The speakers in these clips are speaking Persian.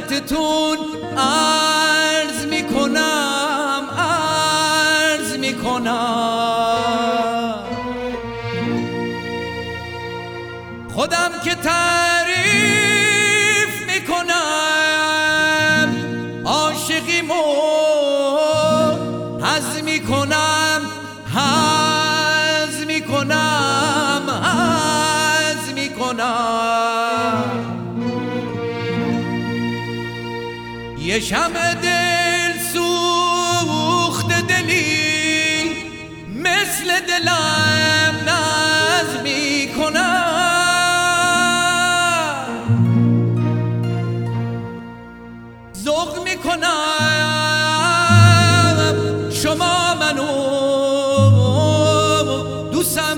خدمتتون عرض میکنم خودم که تعریف میکنم عاشقیمو حظ میکنم یه شمع دل سوخت دلی مثل دلم ناز میکنم ذوق میکنم شما منو دوستم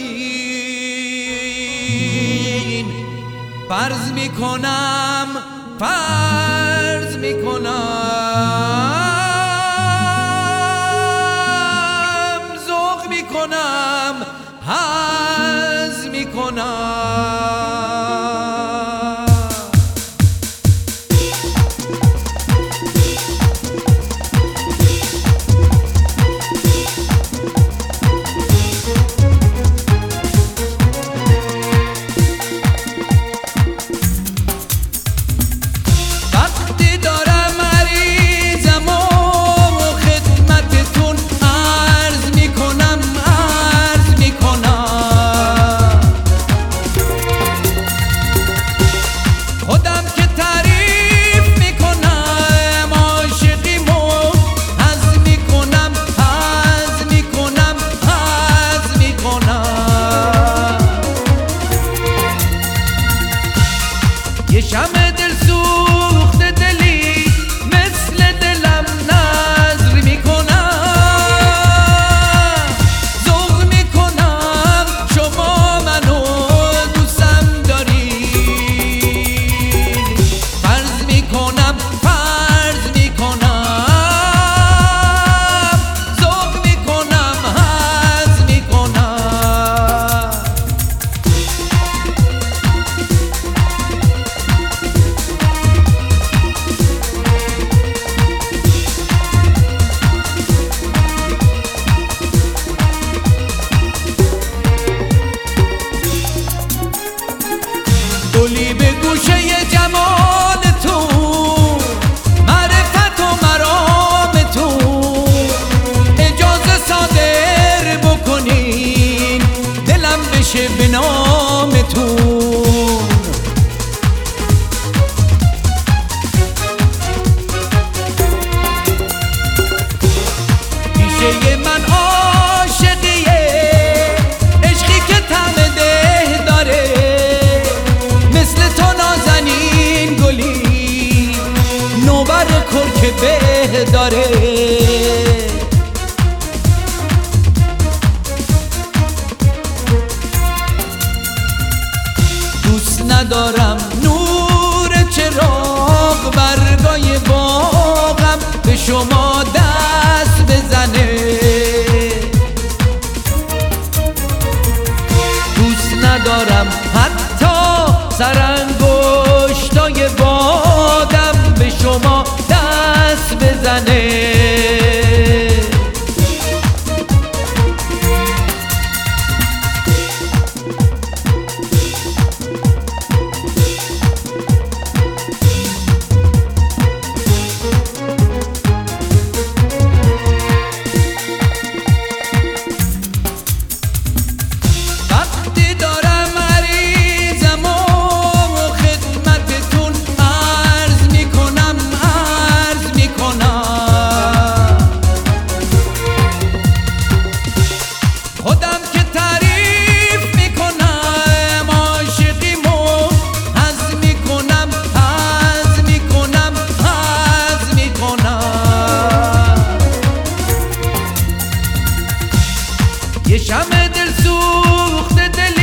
دارین فرض میکنم ذوق میکنم حظ میکنم یه شمع دل سوخت دلی مثل دلم نظر میکنم ذوق میکنم شما منو دوستم دارین فرض میکنم ذوق میکنم حظ میکنم گلی به گوشه جمالتون معرفت و مرامتون اجازه صادر بکنین دلم بشه به نامتون پیشه من عاشقیه عشقی که طعم ده داره مثل تو نازنین گلی نوبر کرک به داره دوست ندارم نور چراغ برگای باغم به شما دست بزنه دوست ندارم حتی سرانگشتای بادم به شما دست بزنه خودم که تعریف میکنم عاشقیمو حظ میکنم یه شمع دل سوخت دل